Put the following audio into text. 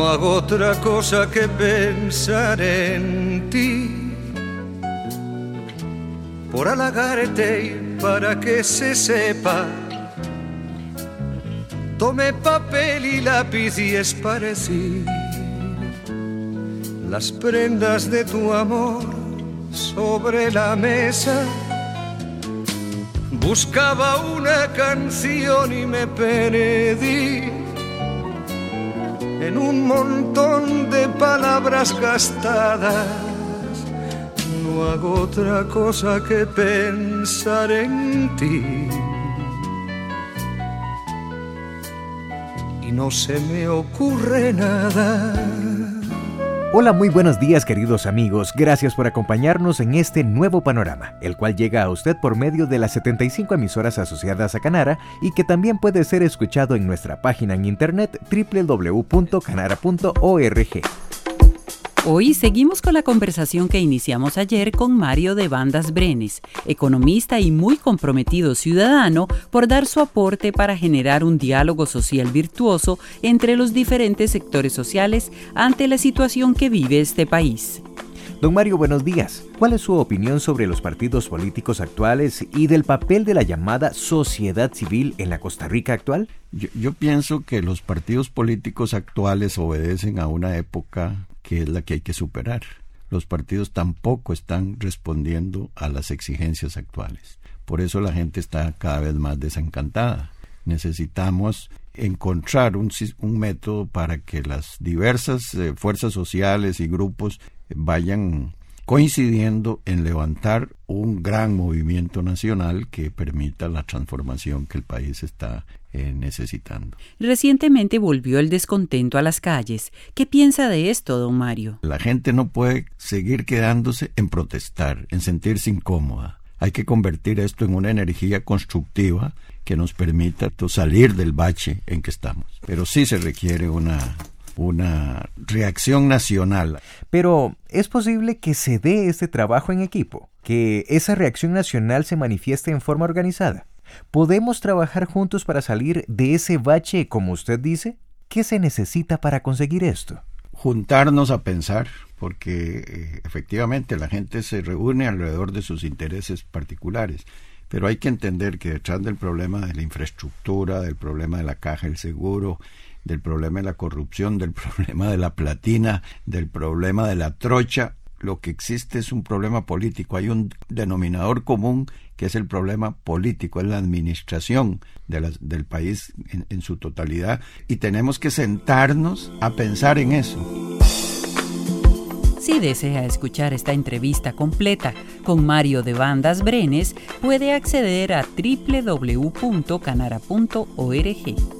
hago otra cosa que pensar en ti, por halagarte y para que se sepa. Tomé papel y lápiz y esparcí las prendas de tu amor sobre la mesa. Buscaba una canción y me perdí en un montón de palabras gastadas. No hago otra cosa que pensar en ti. Y no se me ocurre nada. Hola, muy buenos días queridos amigos, gracias por acompañarnos en este nuevo panorama, el cual llega a usted por medio de las 75 emisoras asociadas a Canara y que también puede ser escuchado en nuestra página en internet www.canara.org. Hoy seguimos con la conversación que iniciamos ayer con Mario de Bandas Brenes, economista y muy comprometido ciudadano por dar su aporte para generar un diálogo social virtuoso entre los diferentes sectores sociales ante la situación que vive este país. Don Mario, buenos días. ¿Cuál es su opinión sobre los partidos políticos actuales y del papel de la llamada sociedad civil en la Costa Rica actual? Yo pienso que los partidos políticos actuales obedecen a una época que es la que hay que superar. Los partidos tampoco están respondiendo a las exigencias actuales. Por eso la gente está cada vez más desencantada. Necesitamos encontrar un método para que las diversas fuerzas sociales y grupos vayan coincidiendo en levantar un gran movimiento nacional que permita la transformación que el país está necesitando. Recientemente volvió el descontento a las calles. ¿Qué piensa de esto, don Mario? La gente no puede seguir quedándose en protestar, en sentirse incómoda. Hay que convertir esto en una energía constructiva que nos permita salir del bache en que estamos. Pero sí se requiere una reacción nacional. Pero, ¿es posible que se dé este trabajo en equipo? ¿Que esa reacción nacional se manifieste en forma organizada? ¿Podemos trabajar juntos para salir de ese bache, como usted dice? ¿Qué se necesita para conseguir esto? Juntarnos a pensar, porque efectivamente la gente se reúne alrededor de sus intereses particulares, pero hay que entender que detrás del problema de la infraestructura, del problema de la caja del seguro, del problema de la corrupción, del problema de la platina, del problema de la trocha, lo que existe es un problema político. Hay un denominador común que es el problema político, es la administración del país en su totalidad, y tenemos que sentarnos a pensar en eso. Si desea escuchar esta entrevista completa con Mario de Bandas Brenes, puede acceder a www.canara.org.